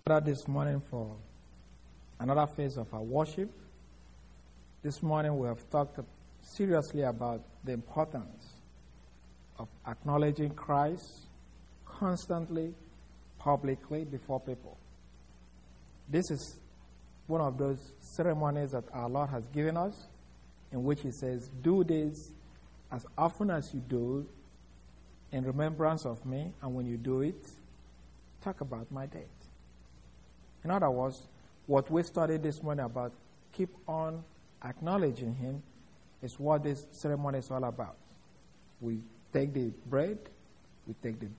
This morning for another phase of our worship. This morning we have talked seriously about the importance of acknowledging Christ constantly, publicly before people. This is one of those ceremonies that our Lord has given us, in which He says, do this as often as you do in remembrance of me, and when you do it, talk about my death. In other words, what we studied this morning about keep on acknowledging Him is what this ceremony is all about. We take the bread, we take the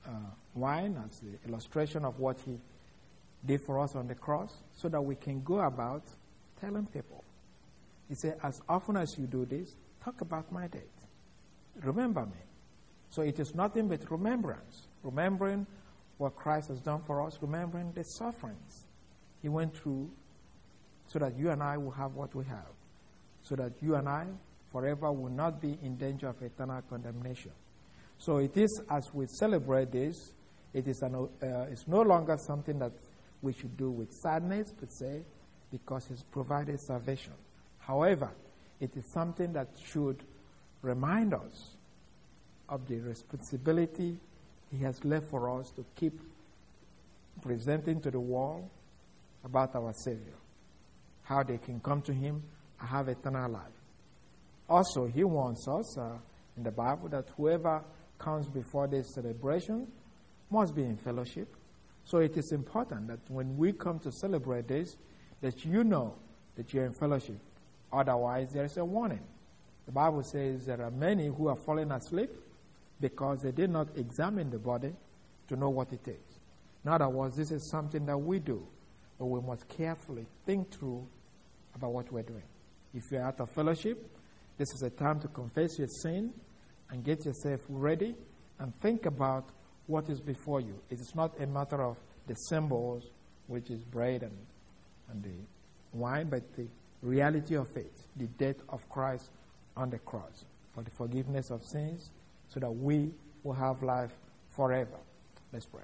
wine as the illustration of what He did for us on the cross, so that we can go about telling people. He said, as often as you do this, talk about my death. Remember me. So it is nothing but remembrance. Remembering what Christ has done for us, remembering the sufferings He went through so that you and I will have what we have, so that you and I forever will not be in danger of eternal condemnation. So it is, as we celebrate this, it's no longer something that we should do with sadness, per se, because He's provided salvation. However, it is something that should remind us of the responsibility He has left for us to keep presenting to the world about our Savior, how they can come to Him and have eternal life. Also, He wants us in the Bible that whoever comes before this celebration must be in fellowship. So it is important that when we come to celebrate this, that you know that you're in fellowship. Otherwise, there is a warning. The Bible says there are many who are falling asleep because they did not examine the body to know what it is. In other words, this is something that we do, but we must carefully think through about what we're doing. If you're out of fellowship, this is a time to confess your sin and get yourself ready and think about what is before you. It is not a matter of the symbols, which is bread and the wine, but the reality of it, the death of Christ on the cross for the forgiveness of sins, so that we will have life forever. Let's pray.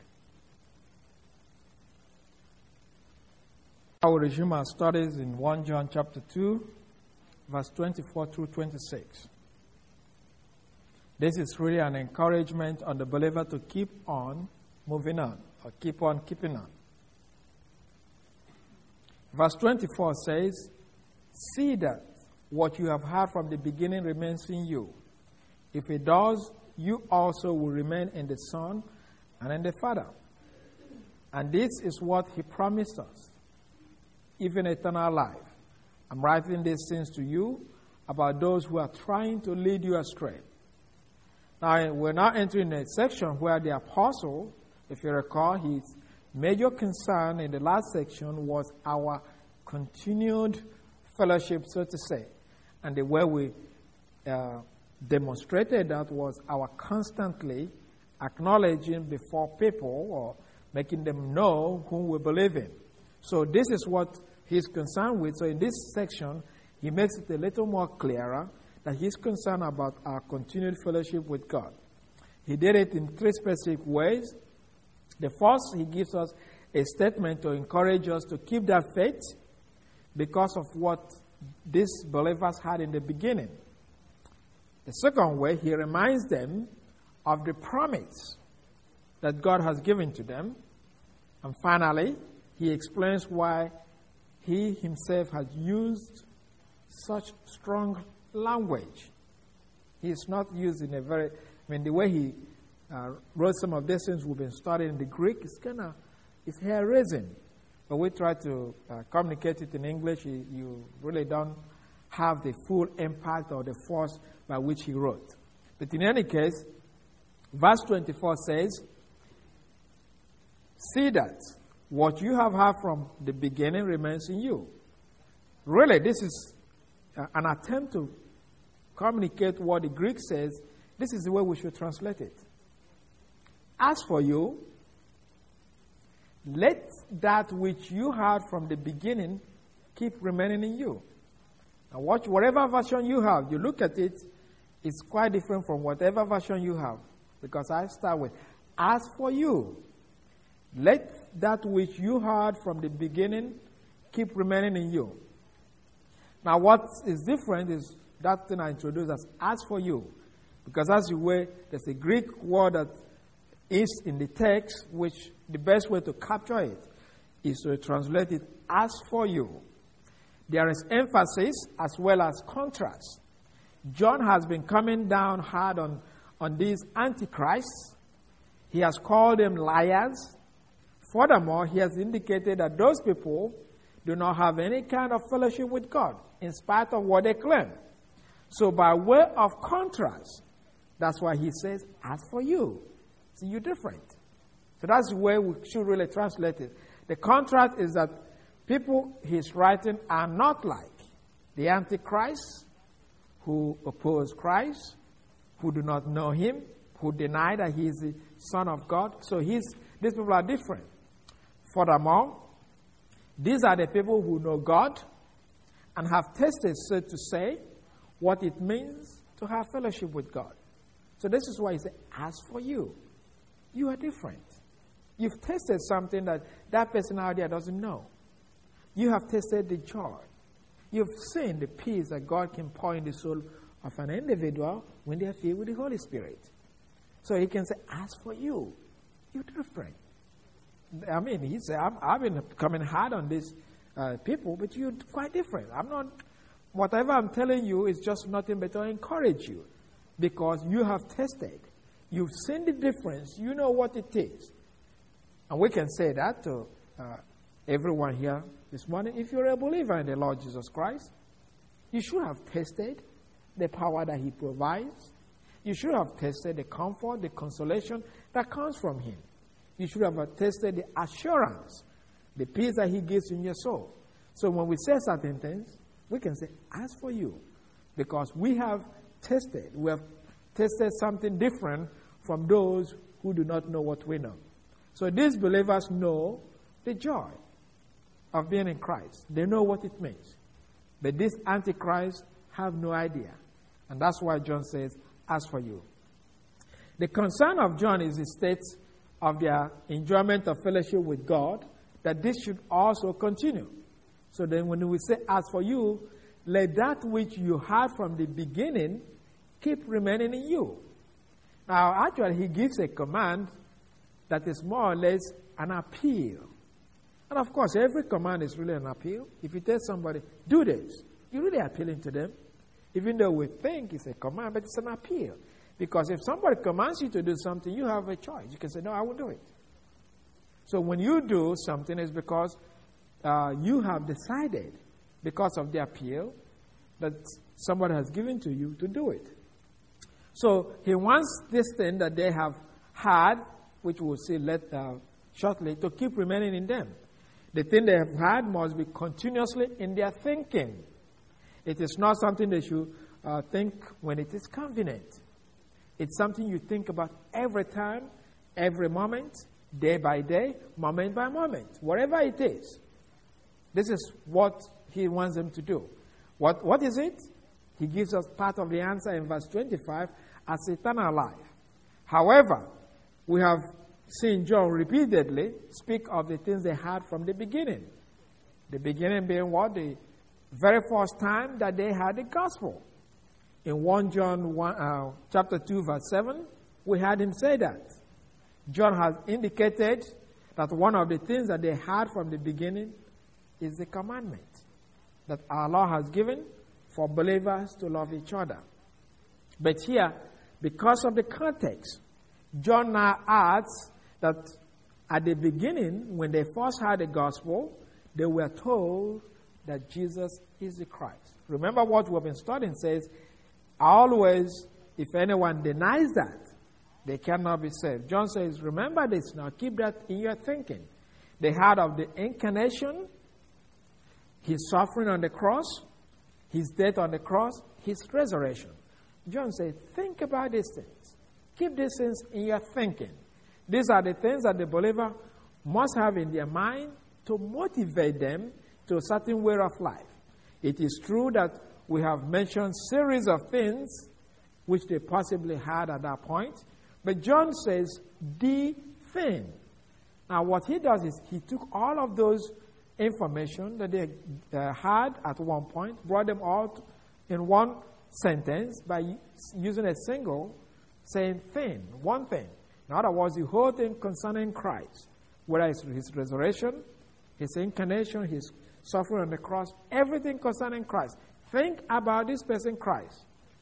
I will resume our studies in 1 John chapter 2, verse 24 through 26. This is really an encouragement on the believer to keep on moving on, or keep on keeping on. Verse 24 says, see that what you have heard from the beginning remains in you. If it does, you also will remain in the Son and in the Father. And this is what He promised us, even eternal life. I'm writing these things to you about those who are trying to lead you astray. Now, we're now entering a section where the apostle, if you recall, his major concern in the last section was our continued fellowship, so to say. And the way we demonstrated that was our constantly acknowledging before people or making them know whom we believe in. So this is what he's concerned with. So in this section, he makes it a little more clearer that he's concerned about our continued fellowship with God. He did it in three specific ways. The first, he gives us a statement to encourage us to keep that faith because of what these believers had in the beginning. The second way, he reminds them of the promise that God has given to them. And finally, he explains why he himself has used such strong language. He is not used in a very, the way he wrote some of these things we've been studying in the Greek, it's hair-raising. But we try to communicate it in English. You really don't have the full impact or the force by which he wrote. But in any case, verse 24 says, see that what you have heard from the beginning remains in you. Really, this is an attempt to communicate what the Greek says. This is the way we should translate it. As for you, let that which you heard from the beginning keep remaining in you. Now watch, whatever version you have, you look at it, it's quite different from whatever version you have. Because I start with, as for you, Let that which you heard from the beginning keep remaining in you. Now what is different is that thing I introduced as for you. Because as you were, there's a Greek word that is in the text, which the best way to capture it is to translate it as for you. There is emphasis as well as contrast. John has been coming down hard on these antichrists. He has called them liars. Furthermore, he has indicated that those people do not have any kind of fellowship with God, in spite of what they claim. So by way of contrast, that's why he says, as for you. See, you're different. So that's the way we should really translate it. The contrast is that people he's writing are not like the Antichrist, who oppose Christ, who do not know him, who deny that he is the Son of God. So these people are different. Furthermore, these are the people who know God and have tasted, so to say, what it means to have fellowship with God. So this is why he said, as for you, you are different. You've tasted something that person out there doesn't know. You have tasted the joy. You've seen the peace that God can pour in the soul of an individual when they are filled with the Holy Spirit. So he can say, as for you, you're different. I mean, he said, I've been coming hard on these people, but you're quite different. Whatever I'm telling you is just nothing but to encourage you, because you have tested. You've seen the difference. You know what it is. And we can say that to everyone here this morning. If you're a believer in the Lord Jesus Christ, you should have tasted the power that he provides. You should have tasted the comfort, the consolation that comes from him. You should have tasted the assurance, the peace that he gives in your soul. So when we say certain things, we can say, as for you, because we have tasted something different from those who do not know what we know. So these believers know the joy of being in Christ. They know what it means. But these antichrists have no idea. And that's why John says, as for you. The concern of John is the state of their enjoyment of fellowship with God, that this should also continue. So then when we say, as for you, let that which you had from the beginning keep remaining in you. Now, actually, he gives a command that is more or less an appeal. And of course, every command is really an appeal. If you tell somebody, do this, you're really appealing to them. Even though we think it's a command, but it's an appeal. Because if somebody commands you to do something, you have a choice. You can say, no, I won't do it. So when you do something, it's because you have decided, because of the appeal, that somebody has given to you to do it. So he wants this thing that they have had, which we'll see shortly, to keep remaining in them. The thing they have had must be continuously in their thinking. It is not something they should think when it is convenient. It's something you think about every time, every moment, day by day, moment by moment, whatever it is. This is what he wants them to do. What is it? He gives us part of the answer in verse 25 as eternal life. However, we have seen John repeatedly speak of the things they had from the beginning. The beginning being what? The very first time that they had the gospel. In 1 John chapter 2, verse 7, we had him say that. John has indicated that one of the things that they had from the beginning is the commandment that our Lord has given for believers to love each other. But here, because of the context, John now adds that at the beginning, when they first heard the gospel, they were told that Jesus is the Christ. Remember what we've been studying says, always, if anyone denies that, they cannot be saved. John says, remember this now, keep that in your thinking. They heard of the incarnation, his suffering on the cross, his death on the cross, his resurrection. John says, think about these things. Keep these things in your thinking. These are the things that the believer must have in their mind to motivate them to a certain way of life. It is true that we have mentioned series of things which they possibly had at that point, but John says the thing Now, what he does is he took all of those information that they had at one point, brought them out in one sentence by using a single saying thing, one thing. In other words, the whole thing concerning Christ, whether it's his resurrection, his incarnation, his suffering on the cross, everything concerning Christ. Think about this person, Christ.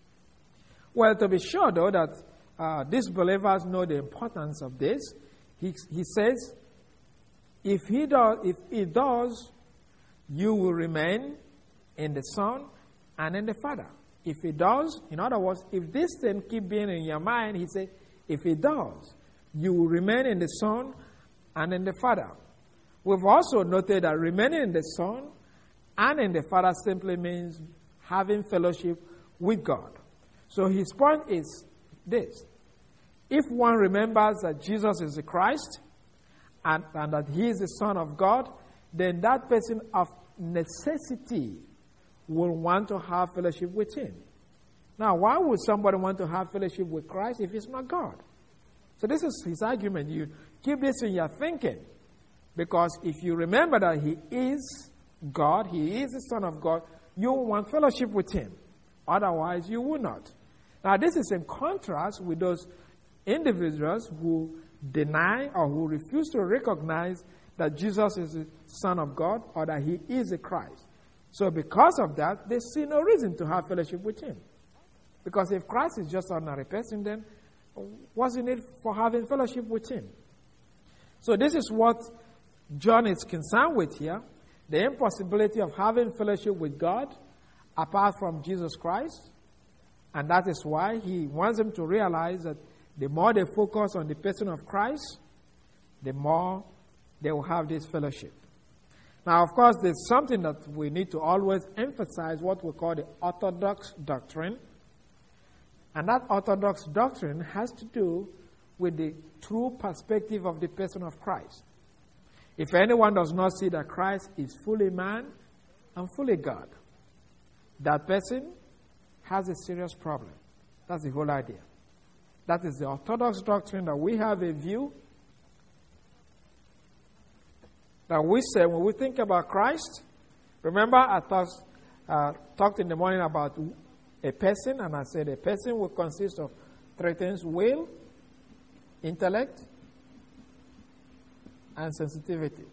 Well, to be sure, though, that these believers know the importance of this, he says, if he does, you will remain in the Son and in the Father. If he does, in other words, if this thing keep being in your mind, he said, if he does, you will remain in the Son and in the Father. We've also noted that remaining in the Son and in the Father simply means having fellowship with God. So his point is this. If one remembers that Jesus is the Christ and that he is the Son of God, then that person of necessity will want to have fellowship with him. Now, why would somebody want to have fellowship with Christ if he's not God? So this is his argument. You keep this in your thinking. Because if you remember that he is God, he is the Son of God, you will want fellowship with him. Otherwise, you will not. Now, this is in contrast with those individuals who deny or who refuse to recognize that Jesus is the Son of God or that he is the Christ. So because of that, they see no reason to have fellowship with him. Because if Christ is just an ordinary person, then what's the need for having fellowship with him? So this is what John is concerned with here, the impossibility of having fellowship with God apart from Jesus Christ. And that is why he wants them to realize that the more they focus on the person of Christ, the more they will have this fellowship. Now, of course, there's something that we need to always emphasize, what we call the orthodox doctrine. And that orthodox doctrine has to do with the true perspective of the person of Christ. If anyone does not see that Christ is fully man and fully God, that person has a serious problem. That's the whole idea. That is the orthodox doctrine, that we have a view that we say when we think about Christ. Remember, I talked in the morning about a person, and I said a person will consist of three things: will, intellect, and sensitivity.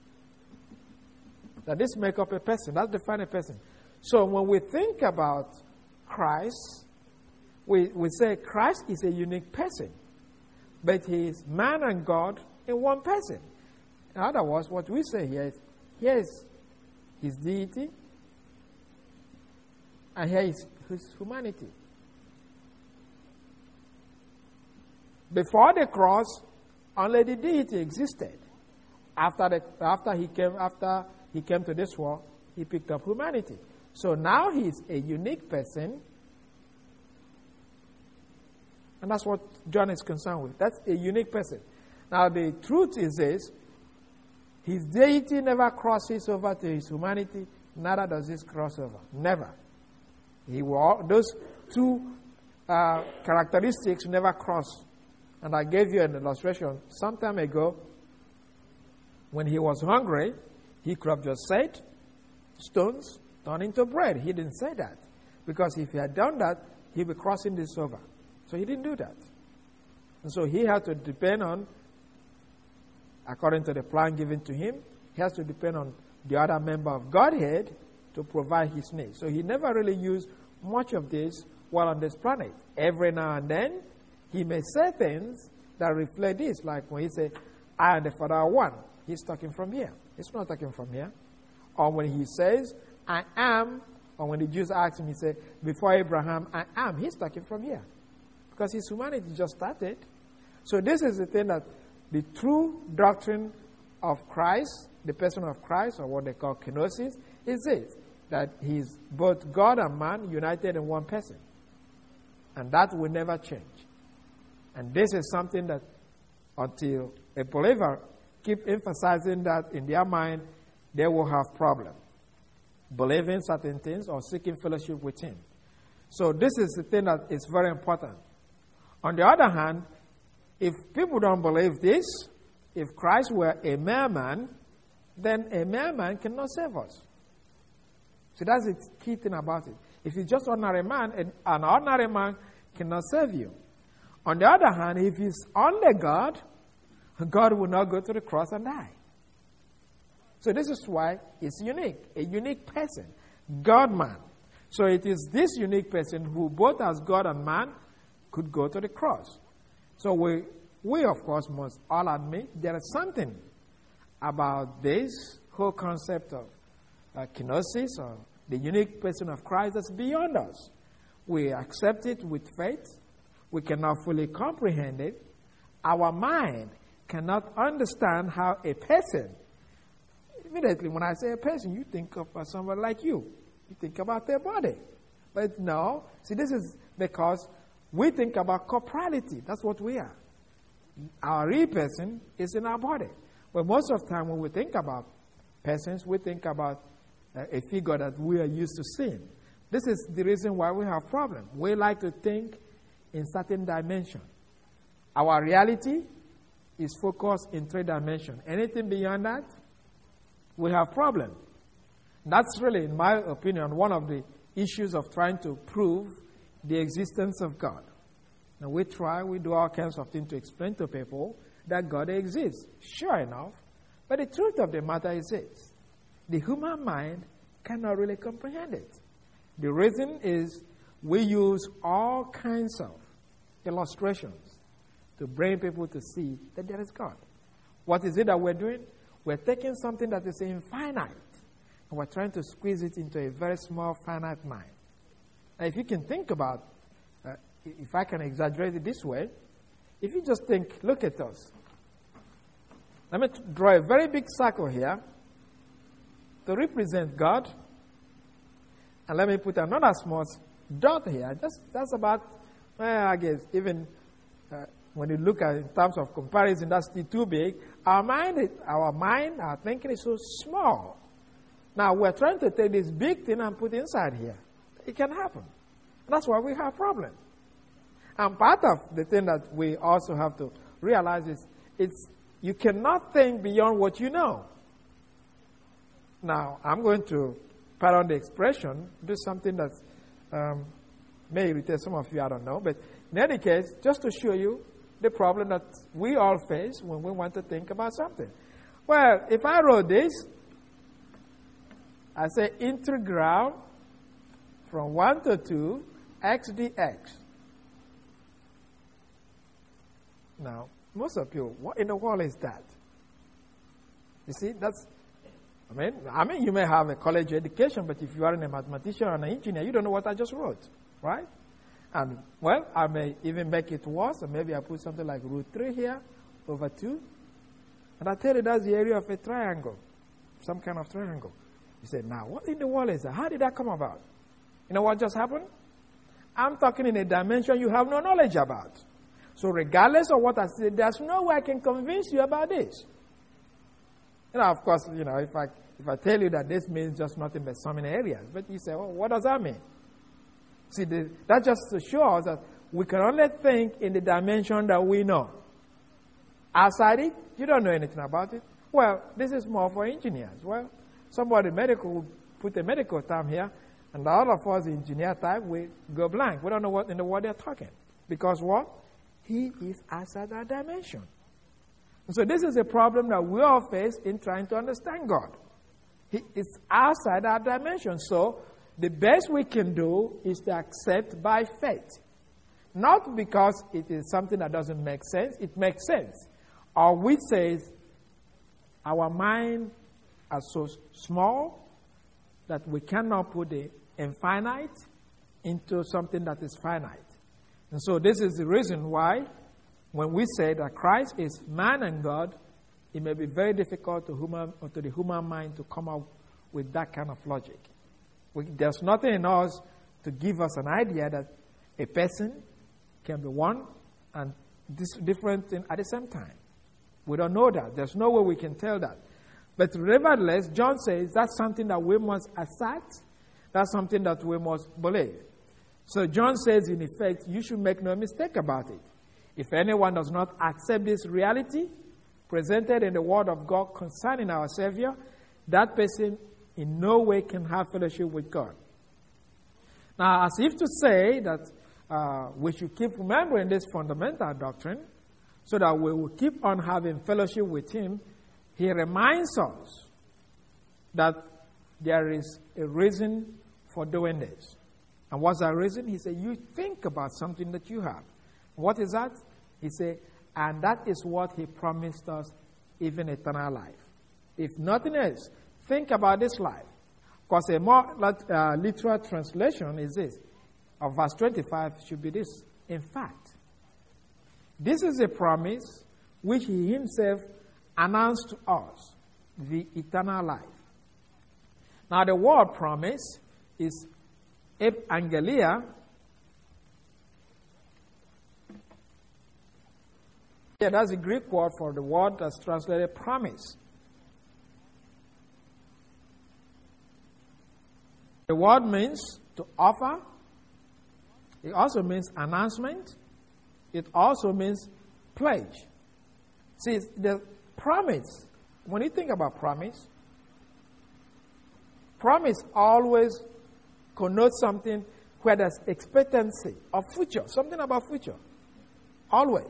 That this make up a person. That defines a person. So when we think about Christ, we say Christ is a unique person, but he is man and God in one person. In other words, what we say here is his deity, and here is his humanity. Before the cross, only the deity existed. After he came to this world, he picked up humanity. So now he's a unique person, and that's what John is concerned with. That's a unique person. Now the truth is this: his deity never crosses over to his humanity, neither does this cross over. Never. Those two characteristics never cross. And I gave you an illustration some time ago. When he was hungry, he could have just said, stones turn into bread. He didn't say that. Because if he had done that, he'd be crossing this over. So he didn't do that. And so he had to depend on, according to the plan given to him, he has to depend on the other member of Godhead to provide his needs. So he never really used much of this while on this planet. Every now and then, he may say things that reflect this, like when he said, I and the Father are one. He's talking from here. He's not talking from here. Or when he says, I am, or when the Jews ask him, he said, before Abraham, I am. He's talking from here. Because his humanity just started. So this is the thing, that the true doctrine of Christ, the person of Christ, or what they call kenosis, is this: that he's both God and man united in one person. And that will never change. And this is something that until a believer keep emphasizing that in their mind, they will have problem believing certain things or seeking fellowship with him. So this is the thing that is very important. On the other hand, if people don't believe this, if Christ were a mere man, then a mere man cannot save us. So that's the key thing about it. If he's just ordinary man, an ordinary man cannot save you. On the other hand, if he's only God, God will not go to the cross and die. So this is why it's unique, a unique person, God-man. So it is this unique person who both as God and man could go to the cross. So we of course must all admit there is something about this whole concept of kenosis, or the unique person of Christ, that's beyond us. We accept it with faith. We cannot fully comprehend it. Our mind cannot understand how a person, immediately when I say a person, you think of somebody like you. You think about their body. But no, see, this is because we think about corporality. That's what we are. Our real person is in our body. But most of the time when we think about persons, we think about a figure that we are used to seeing. This is the reason why we have problems. We like to think in certain dimensions. Our reality is focused in 3 dimensions. Anything beyond that, we have problems. That's really, in my opinion, one of the issues of trying to prove the existence of God. Now we do all kinds of things to explain to people that God exists. Sure enough, but the truth of the matter is this: the human mind cannot really comprehend it. The reason is we use all kinds of illustrations to bring people to see that there is God. What is it that we're doing? We're taking something that is infinite and we're trying to squeeze it into a very small, finite mind. Now, if you can think about, if I can exaggerate it this way, if you just think, look at us. Let me draw a very big circle here to represent God. And let me put another small dot here. That's about, I guess, even when you look at it in terms of comparison, that's still too big. Our thinking is so small. Now, we're trying to take this big thing and put inside here. It can happen. That's why we have problems. And part of the thing that we also have to realize is you cannot think beyond what you know. Now, I'm going to, pardon the expression, do something that may irritate some of you, I don't know. But in any case, just to show you the problem that we all face when we want to think about something. Well, if I wrote this, I say integral from 1 to 2 x dx. Now, most of you, what in the world is that? You see, I mean, you may have a college education, but if you are a mathematician or an engineer, you don't know what I just wrote, right? And, well, I may even make it worse, or maybe I put something like root 3 here over 2. And I tell you that's the area of a triangle, some kind of triangle. You say, now, what in the world is that? How did that come about? You know what just happened? I'm talking in a dimension you have no knowledge about. So regardless of what I say, there's no way I can convince you about this. You know, of course, you know, if I tell you that this means just nothing but so many areas, but you say, oh, what does that mean? See, that just shows that we can only think in the dimension that we know. Outside it, you don't know anything about it. Well, this is more for engineers. Well, somebody medical will put a medical term here, and all of us engineer type, we go blank. We don't know what in the world they're talking. Because what? He is outside that dimension. And so this is a problem that we all face in trying to understand God. He is outside our dimension. So the best we can do is to accept by faith. Not because it is something that doesn't make sense. It makes sense. Or we say our mind are so small that we cannot put the infinite into something that is finite. And so this is the reason why when we say that Christ is man and God, it may be very difficult to the human mind to come up with that kind of logic. There's nothing in us to give us an idea that a person can be one and different thing at the same time. We don't know that. There's no way we can tell that. But nevertheless, John says that's something that we must accept. That's something that we must believe. So John says, in effect, you should make no mistake about it. If anyone does not accept this reality, presented in the Word of God concerning our Savior, that person in no way can have fellowship with God. Now, as if to say that we should keep remembering this fundamental doctrine so that we will keep on having fellowship with Him, He reminds us that there is a reason for doing this. And what's that reason? He said, you think about something that you have. What is that? He said, and that is what He promised us, even eternal life. If nothing else, think about this life. Because a more literal translation is this, of verse 25 should be this. In fact, this is a promise which He Himself announced to us, the eternal life. Now the word promise is evangelia. Yeah, that's the Greek word for the word that's translated promise. The word means to offer. It also means announcement. It also means pledge. See, the promise, when you think about promise always connotes something where there's expectancy of future, something about future. Always.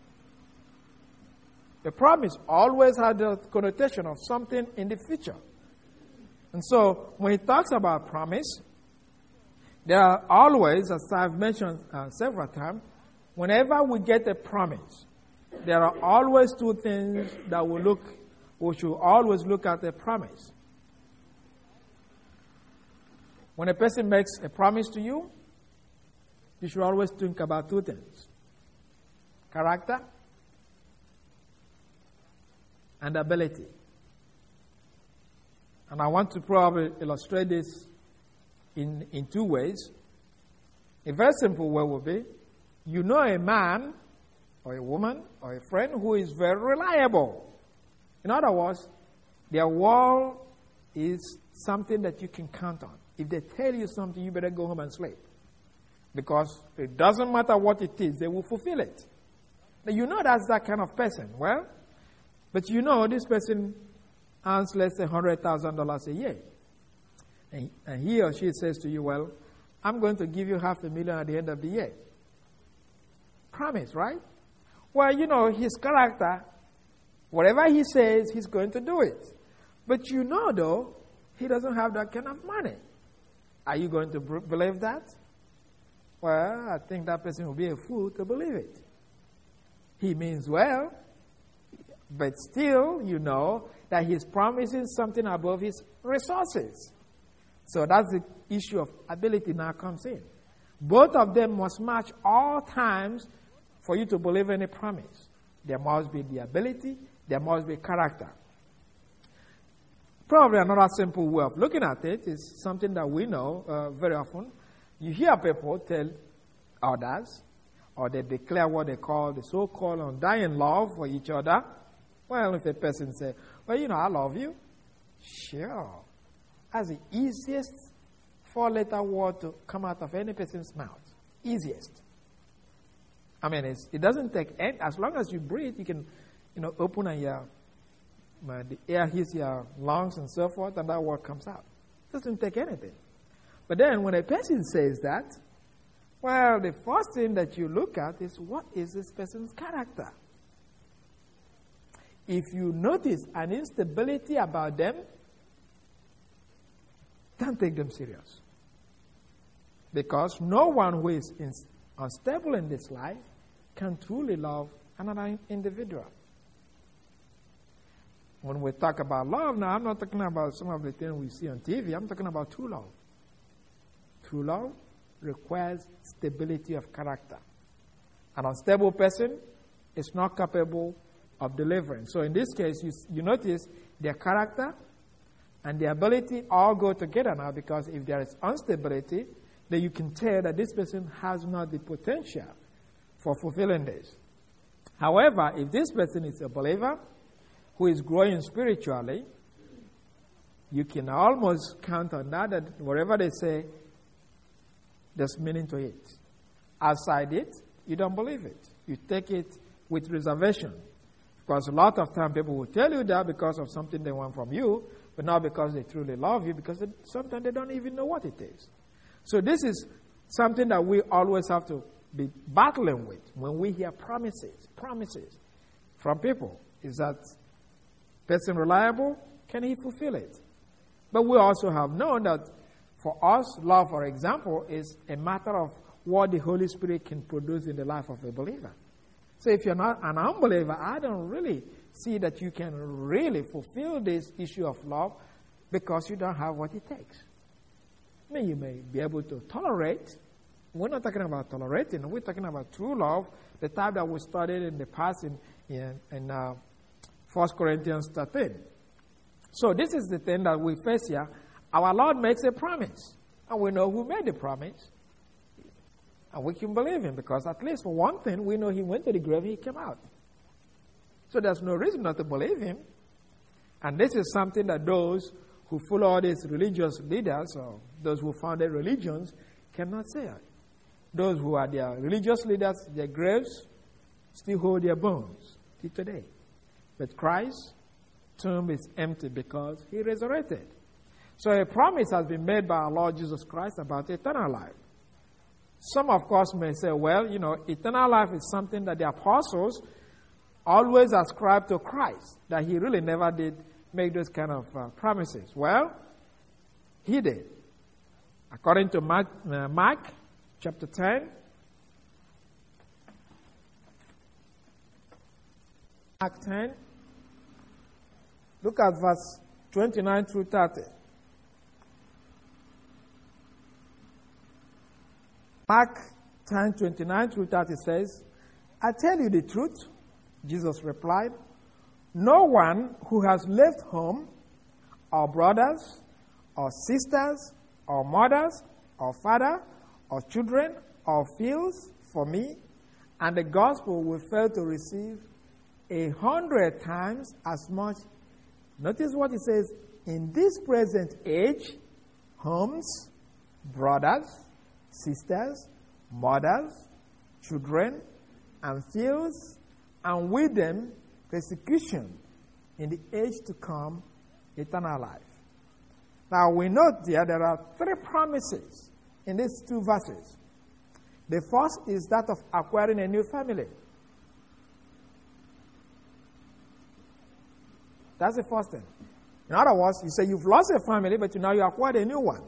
The promise always had the connotation of something in the future. And so, when he talks about promise, there are always, as I've mentioned several times, whenever we get a promise, there are always two things that we should always look at the promise. When a person makes a promise to you, you should always think about two things: character and ability. And I want to probably illustrate this in two ways. A very simple way would be, you know a man or a woman or a friend who is very reliable. In other words, their word is something that you can count on. If they tell you something, you better go home and sleep. Because it doesn't matter what it is, they will fulfill it. Now, you know that's that kind of person. Well, but you know this person earns less than $100,000 a year. And he or she says to you, well, I'm going to give you $500,000 at the end of the year. Promise, right? Well, you know, his character, whatever he says, he's going to do it. But you know, though, he doesn't have that kind of money. Are you going to believe that? Well, I think that person will be a fool to believe it. He means well, but still, you know that he's promising something above his resources. So that's the issue of ability now comes in. Both of them must match all times for you to believe in a promise. There must be the ability, there must be character. Probably another simple way of looking at it is something that we know very often. You hear people tell others, or they declare what they call the so-called undying love for each other. Well, if a person says, well, you know, I love you. Sure. That's the easiest four-letter word to come out of any person's mouth. Easiest. I mean, it doesn't take any, as long as you breathe, you can, you know, open and the air hits your lungs and so forth, and that word comes out. It doesn't take anything. But then when a person says that, well, the first thing that you look at is, what is this person's character? If you notice an instability about them, don't take them serious. Because no one who is unstable in this life can truly love another individual. When we talk about love now, I'm not talking about some of the things we see on TV. I'm talking about true love. True love requires stability of character. An unstable person is not capable of delivering. So in this case, you notice their character and their ability all go together now, because if there is instability, then you can tell that this person has not the potential for fulfilling this. However, if this person is a believer who is growing spiritually, you can almost count on that whatever they say, there's meaning to it. Outside it, you don't believe it. You take it with reservation. Because a lot of time people will tell you that because of something they want from you, but not because they truly love you, because sometimes they don't even know what it is. So this is something that we always have to be battling with when we hear promises from people. Is that person reliable? Can he fulfill it? But we also have known that for us, love, for example, is a matter of what the Holy Spirit can produce in the life of a believer. So if you're not an unbeliever, I don't really see that you can really fulfill this issue of love because you don't have what it takes. I mean, you may be able to tolerate. We're not talking about tolerating. We're talking about true love, the type that we studied in the past in 1 Corinthians 13. So this is the thing that we face here. Our Lord makes a promise, and we know who made the promise. And we can believe him because at least for one thing, we know he went to the grave, he came out. So there's no reason not to believe him. And this is something that those who follow all these religious leaders or those who founded religions cannot say. Those who are their religious leaders, their graves still hold their bones till today. But Christ's tomb is empty because he resurrected. So a promise has been made by our Lord Jesus Christ about eternal life. Some, of course, may say, well, eternal life is something that the apostles always ascribed to Christ, that he really never did make those kind of promises. Well, he did. According to Mark chapter 10, Mark 10, look at verse 29 through 30. Mark 10, 29 through 30 says, I tell you the truth, Jesus replied, no one who has left home, or brothers, or sisters, or mothers, or father, or children, or fields for me, and the gospel will fail to receive 100 times as much. Notice what it says, in this present age, homes, brothers, sisters, mothers, children, and fields, and with them persecution, in the age to come, eternal life. Now we note there are three promises in these two verses. The first is that of acquiring a new family. That's the first thing. In other words, you say you've lost a family, but now you acquired a new one.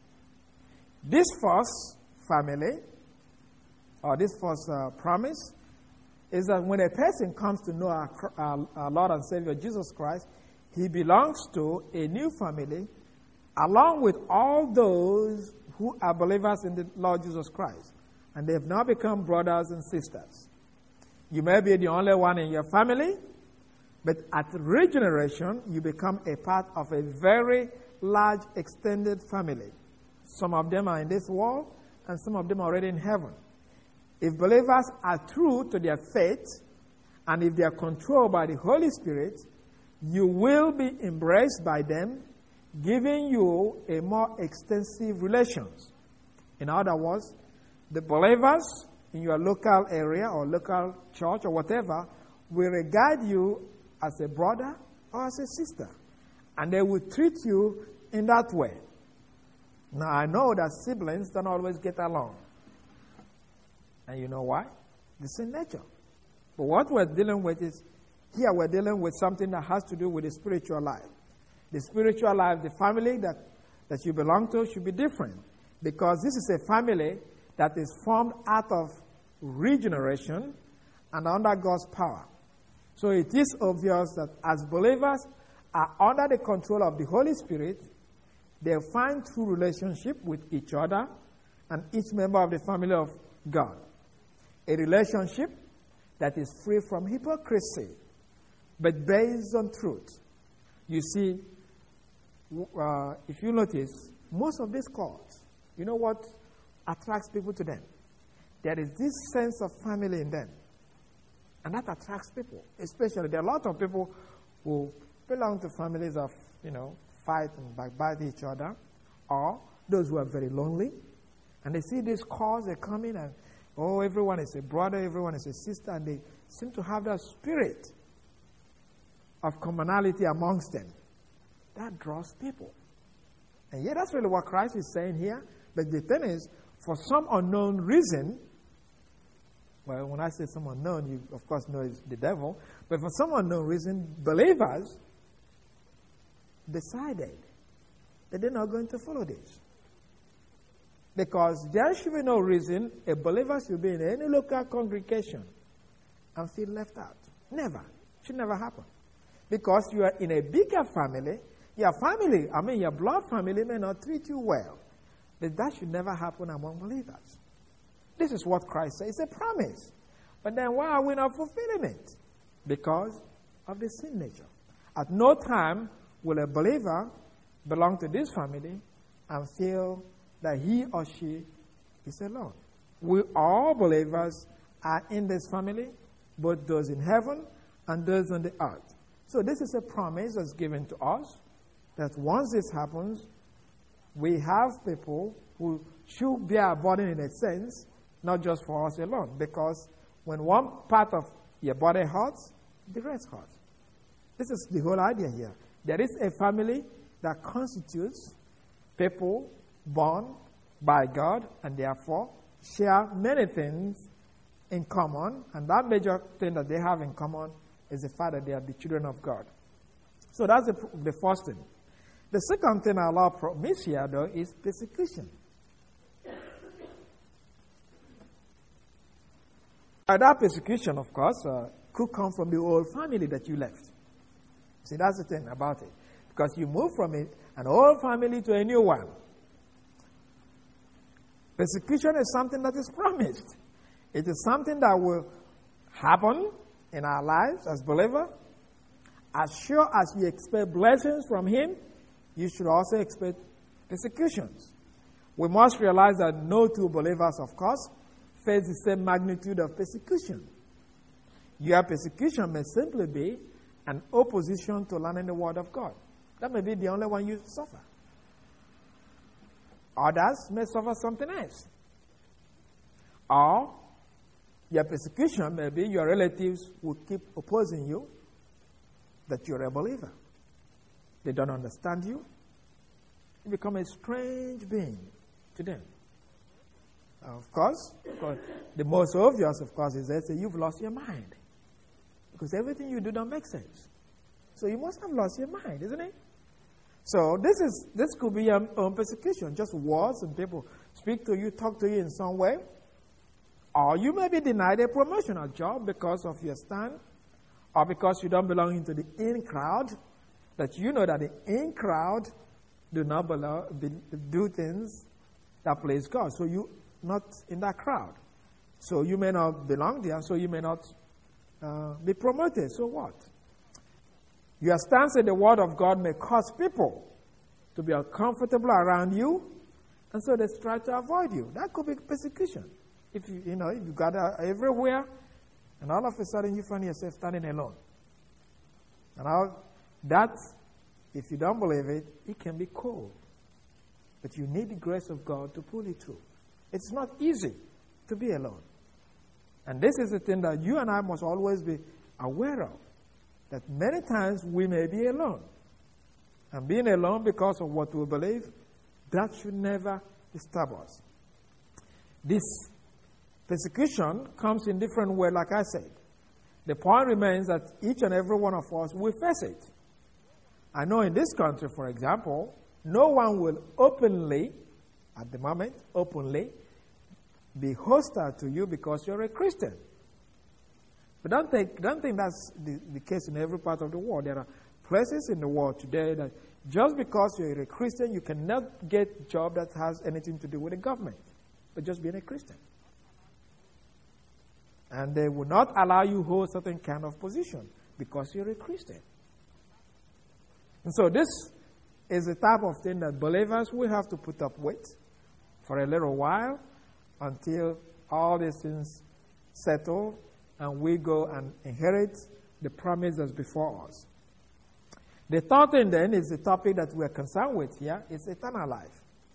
This first family, or this first promise, is that when a person comes to know our Lord and Savior Jesus Christ, he belongs to a new family, along with all those who are believers in the Lord Jesus Christ. And they have now become brothers and sisters. You may be the only one in your family, but at regeneration, you become a part of a very large extended family. Some of them are in this world, and some of them are already in heaven. If believers are true to their faith, and if they are controlled by the Holy Spirit, you will be embraced by them, giving you a more extensive relations. In other words, the believers in your local area or local church or whatever will regard you as a brother or as a sister. And they will treat you in that way. Now, I know that siblings don't always get along. And you know why? The same nature. But what we're dealing with is, here we're dealing with something that has to do with the spiritual life. The spiritual life, the family that you belong to should be different. Because this is a family that is formed out of regeneration and under God's power. So it is obvious that as believers are under the control of the Holy Spirit, they find true relationship with each other and each member of the family of God. A relationship that is free from hypocrisy, but based on truth. You see, if you notice, most of these cults, you know what attracts people to them? There is this sense of family in them. And that attracts people. Especially, there are a lot of people who belong to families of, fight and backbite each other, or those who are very lonely. And they see these calls, they come in and, everyone is a brother, everyone is a sister, and they seem to have that spirit of commonality amongst them. That draws people. And yeah, that's really what Christ is saying here. But the thing is, for some unknown reason, well, when I say some unknown, you of course know it's the devil, but for some unknown reason, believers decided that they're not going to follow this. Because there should be no reason a believer should be in any local congregation and feel left out. Never. It should never happen. Because you are in a bigger family, your family, your blood family may not treat you well. But that should never happen among believers. This is what Christ says. It's a promise. But then why are we not fulfilling it? Because of the sin nature. At no time will a believer belong to this family and feel that he or she is alone. We all believers are in this family, both those in heaven and those on the earth. So this is a promise that's given to us, that once this happens, we have people who should bear a burden in a sense, not just for us alone. Because when one part of your body hurts, the rest hurts. This is the whole idea here. There is a family that constitutes people born by God and therefore share many things in common. And that major thing that they have in common is the fact that they are the children of God. So that's the first thing. The second thing our Lord promised here, though, is persecution. That persecution, of course, could come from the old family that you left. See, that's the thing about it. Because you move from an old family to a new one. Persecution is something that is promised. It is something that will happen in our lives as believers. As sure as you expect blessings from Him, you should also expect persecutions. We must realize that no two believers, of course, face the same magnitude of persecution. Your persecution may simply be an opposition to learning the Word of God. That may be the only one you suffer. Others may suffer something else. Or your persecution may be your relatives will keep opposing you, that you're a believer. They don't understand you. You become a strange being to them. Of course, the most obvious, of course, is they say you've lost your mind. Because everything you do don't make sense. So you must have lost your mind, isn't it? So this could be your own persecution. Just words and people speak to you, talk to you in some way. Or you may be denied a promotion or job because of your stand. Or because you don't belong into the in crowd. That you know that the in crowd do not do things that please God. So you not in that crowd. So you may not belong there, so you may not be promoted. So what? Your stance in the Word of God may cause people to be uncomfortable around you, and so they try to avoid you. That could be persecution. If you gather everywhere, and all of a sudden you find yourself standing alone. And that, if you don't believe it, it can be cold. But you need the grace of God to pull you through. It's not easy to be alone. And this is the thing that you and I must always be aware of. That many times we may be alone. And being alone because of what we believe, that should never disturb us. This persecution comes in different ways, like I said. The point remains that each and every one of us will face it. I know in this country, for example, no one will openly, at the moment, be hostile to you because you're a Christian. But don't think that's the case in every part of the world. There are places in the world today that just because you're a Christian, you cannot get a job that has anything to do with the government, but just being a Christian. And they will not allow you to hold certain kind of position because you're a Christian. And so this is the type of thing that believers will have to put up with for a little while until all these things settle and we go and inherit the promise that's before us. The third thing then is the topic that we're concerned with here, is eternal life.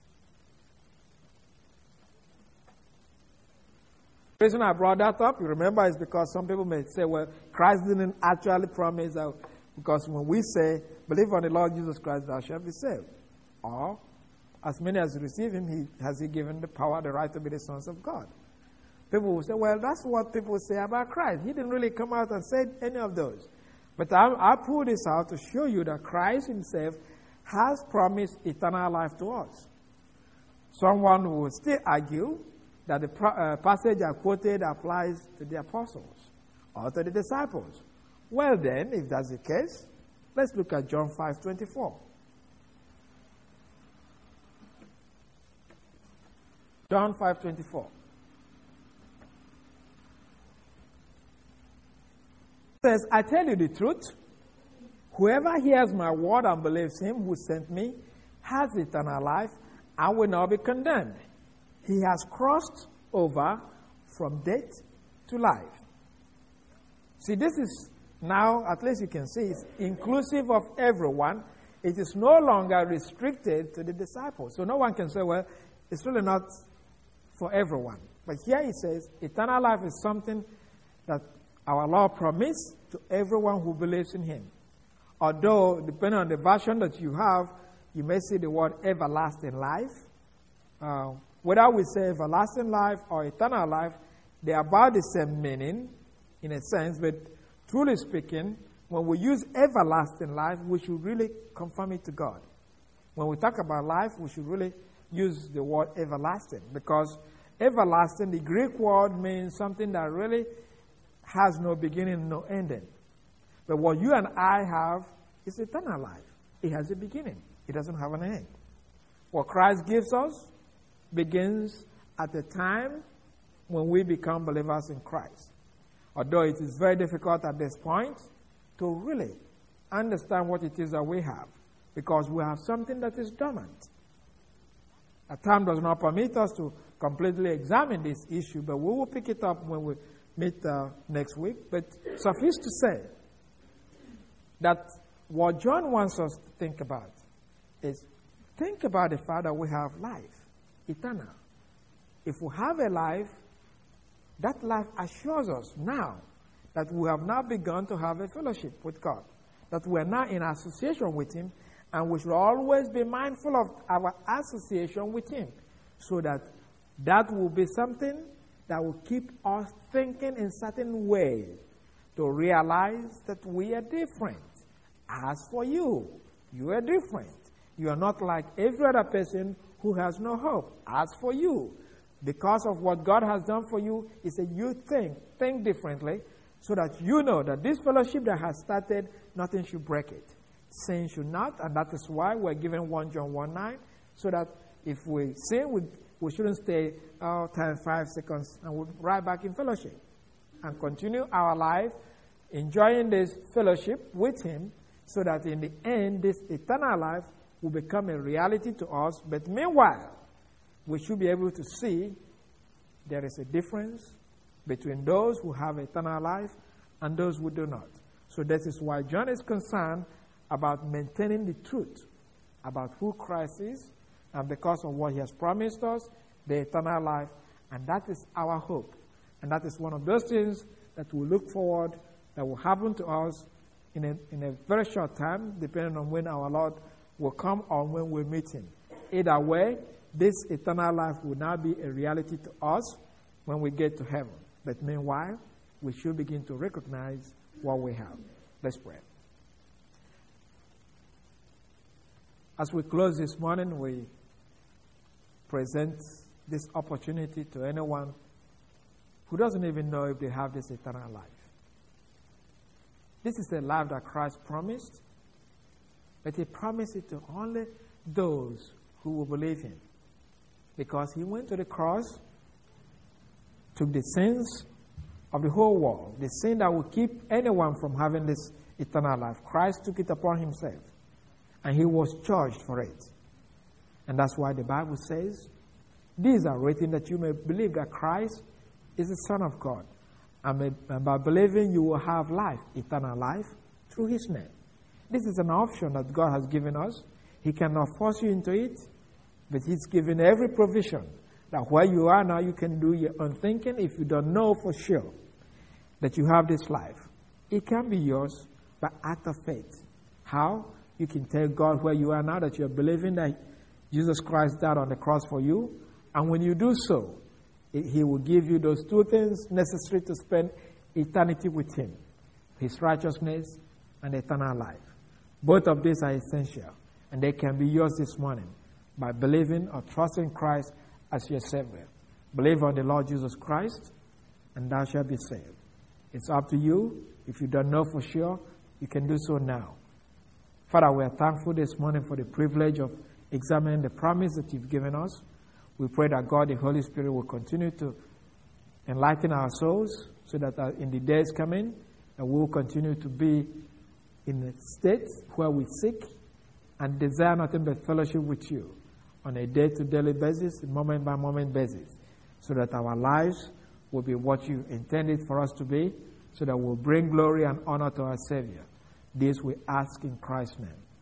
The reason I brought that up, you remember, is because some people may say, well, Christ didn't actually promise that Because when we say, believe on the Lord Jesus Christ, thou shalt be saved. Or, as many as receive him, has he given the power, the right to be the sons of God. People will say, well, that's what people say about Christ. He didn't really come out and say any of those. But I pull this out to show you that Christ himself has promised eternal life to us. Someone will still argue that the passage I quoted applies to the apostles or to the disciples. Well then, if that's the case, let's look at John 5:24. John 5:24. It says, I tell you the truth, whoever hears my word and believes him who sent me has eternal life and will not be condemned. He has crossed over from death to life. See, this is now, at least you can see, it's inclusive of everyone. It is no longer restricted to the disciples. So no one can say, well, it's really not for everyone. But here it says, eternal life is something that our Lord promised to everyone who believes in him. Although, depending on the version that you have, you may see the word everlasting life. Whether we say everlasting life or eternal life, they are about the same meaning in a sense, but truly speaking, when we use everlasting life, we should really conform it to God. When we talk about life, we should really use the word everlasting, because everlasting, the Greek word, means something that really has no beginning, no ending. But what you and I have is eternal life. It has a beginning. It doesn't have an end. What Christ gives us begins at the time when we become believers in Christ. Although it is very difficult at this point to really understand what it is that we have, because we have something that is dormant. Our time does not permit us to completely examine this issue, but we will pick it up when we meet next week. But suffice to say that what John wants us to think about is, think about the fact that we have life, eternal. If we have a life, that life assures us now that we have now begun to have a fellowship with God, that we are now in association with him, and we should always be mindful of our association with him, so that that will be something that will keep us thinking in certain ways, to realize that we are different. As for you, you are different. You are not like every other person who has no hope. As for you, because of what God has done for you, he said, you think differently, so that you know that this fellowship that has started, nothing should break it. Sin should not, and that is why we're given 1 John 1:9, so that if we sin, we shouldn't stay 5 seconds, and we'll right back in fellowship and continue our life enjoying this fellowship with him, so that in the end, this eternal life will become a reality to us. But meanwhile, we should be able to see there is a difference between those who have eternal life and those who do not. So that is why John is concerned about maintaining the truth about who Christ is, and because of what he has promised us, the eternal life. And that is our hope. And that is one of those things that we look forward that will happen to us in a very short time, depending on when our Lord will come or when we meet him. Either way, this eternal life will now be a reality to us when we get to heaven. But meanwhile, we should begin to recognize what we have. Let's pray. As we close this morning, we present this opportunity to anyone who doesn't even know if they have this eternal life. This is a life that Christ promised, but he promised it to only those who will believe him. Because he went to the cross, took the sins of the whole world, the sin that will keep anyone from having this eternal life. Christ took it upon himself, and he was charged for it. And that's why the Bible says, these are written that you may believe that Christ is the Son of God. And by believing, you will have life, eternal life, through his name. This is an option that God has given us. He cannot force you into it, but he's given every provision that where you are now, you can do your own thinking if you don't know for sure that you have this life. It can be yours by act of faith. How? You can tell God where you are now, that you are believing that Jesus Christ died on the cross for you. And when you do so, He will give you those two things necessary to spend eternity with Him: His righteousness and eternal life. Both of these are essential, and they can be yours this morning by believing or trusting Christ as your Savior. Believe on the Lord Jesus Christ, and thou shalt be saved. It's up to you. If you don't know for sure, you can do so now. Father, we are thankful this morning for the privilege of examining the promise that you've given us. We pray that God, the Holy Spirit, will continue to enlighten our souls so that in the days coming, that we will continue to be in a state where we seek and desire nothing but fellowship with you on a day-to-day basis, moment-by-moment basis, so that our lives will be what you intended for us to be, so that we'll bring glory and honor to our Savior. This we ask in Christ's name.